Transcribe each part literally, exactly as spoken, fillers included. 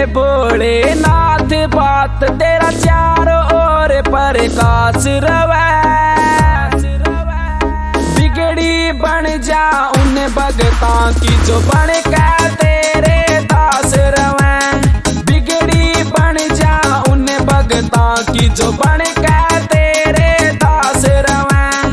भोलेनाथ बात तेरा चारों ओर प्रकाश रवै। बिगड़ी बन जा उन भगतां की जो बन के तेरे दास रवै। बिगड़ी बन जा उन भगतां की जो बन के तेरे दास रवै।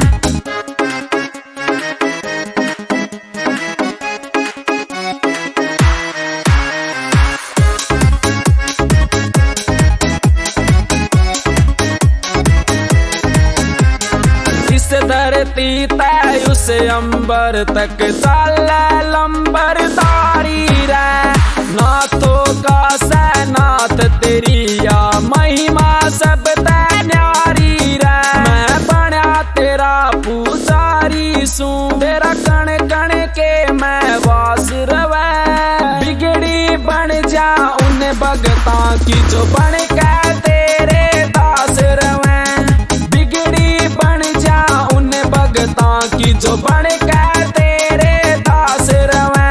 धरती तय उस अंबर तक चाले लंबरदारी रे। नाथों का सैनाथ तेरी या महिमा सब तै न्यारी रे। मैं बना तेरा पुजारी सू तेरा कण कण के मैं वास रवै। बिगड़ी बन जा उन भगतां की जो बन के तेरे दास रवै। की जो बन के तेरे दास रवै।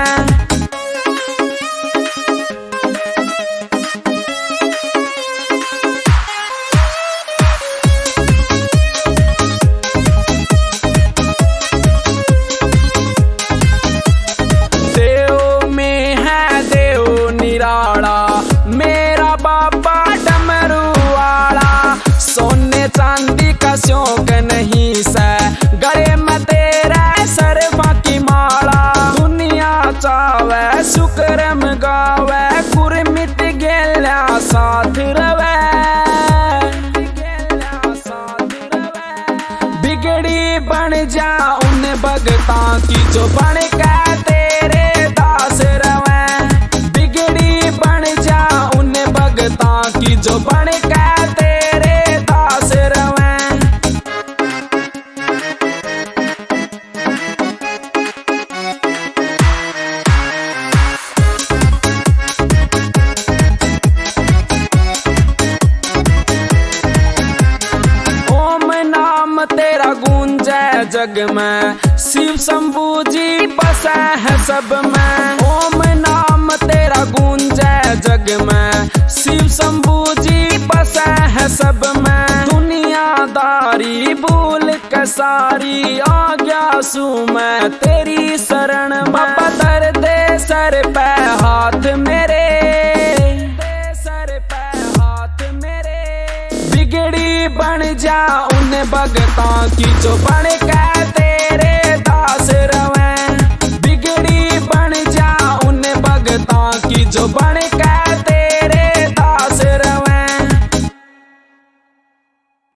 देव में है देव निराला मेरा बाबा डमरू वाला। सोने चांदी का शौक नहीं से गले में तेरा सरफा की माला। दुनिया चावे शुक्रम गावे कुरमित गेल्या साथ रवै। बिगड़ी बन जा उन भगतां की जो बन के तेरे दास रवै। बिगड़ी बन जा उन भगतां की जो बन के तेरे दास रवै। तेरा गूंजे जग में शिव शंभू जी बसा है सब में। ओम नाम तेरा गूंजे जग में शिव शंभू जी बसा है सब में। दुनियादारी भूल के सारी आ गया सू मैं तेरी शरण। बाबा दर दे सर पे हाथ मेरे सर पे हाथ मेरे। बिगड़ी बन जा उन भगतां की जो बन के तेरे दास रवै। बिगड़ी बन जा उन भगतां की जो बन